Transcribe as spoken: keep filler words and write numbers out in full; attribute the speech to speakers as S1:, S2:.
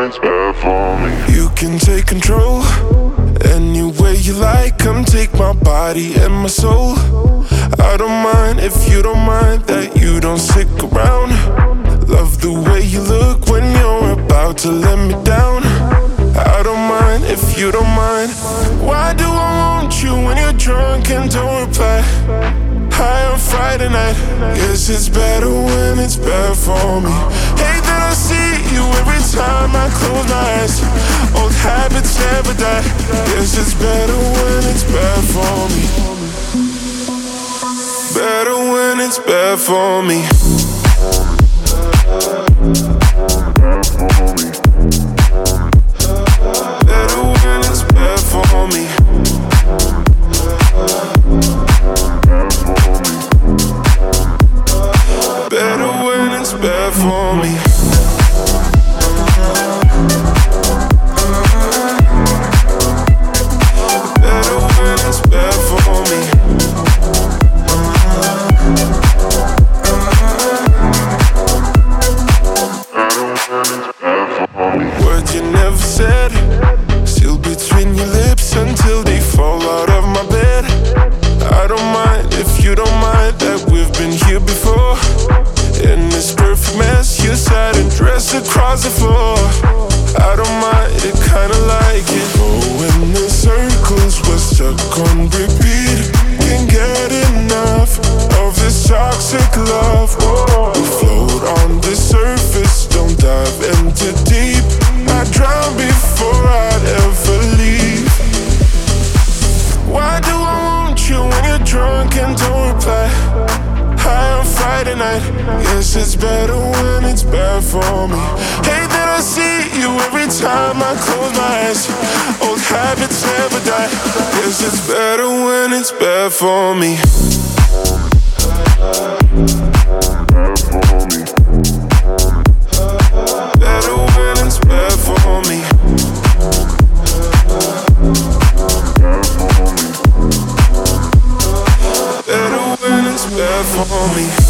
S1: it's bad for me.
S2: You can take control any way you like. Come take my body and my soul. I don't mind if you don't mind that you don't stick around. Love the way you look when you're about to let me down. I don't mind if you don't mind. Why do I want you when you're drunk and don't reply? High on Friday night. Yes, it's better when it's bad for me. Hate that I see you every time I close my eyes. Old habits never die. Yes, it's better when it's bad for me. Better when it's bad for me. Better when it's bad for me. Better when it's bad for me. Better when it's bad for me. Words you never said, still between your lips until they fall out of my bed. I don't mind if you don't mind that we've been here before. In this perfect mess, you sat and dressed across the floor. I don't mind it, kinda like it. Going in circles, we're stuck on repeat. Can't get enough of this toxic love. We float on the surface, don't dive into deep. I drown before I'd ever leave. Why do I want you when you're drunk and don't reply? High on Friday night. Yes, it's better when it's bad for me. Hate that I see you every time I close my eyes. Old habits never die. Yes, it's better when it's bad for me. Better when it's bad for me. Better when it's bad for me.